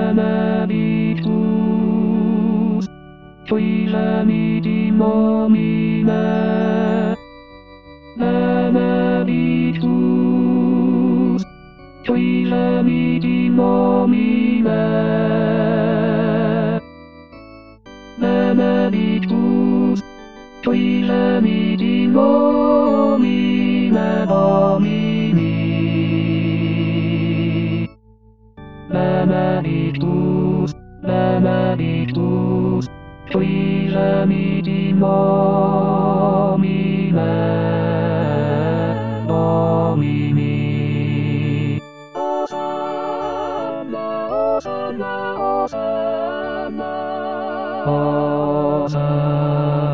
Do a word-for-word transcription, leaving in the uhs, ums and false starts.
Lama bitus Tuila mi di mo mi ma Lama bitus Tuila mi di mo mi ma Lama bitus Tuila mi di mo mi ma bo mi mi Lama bitus, lama bitus, tuila mi di mo mi ma, mo mi mi. Osama, Osama, Osama, Osama.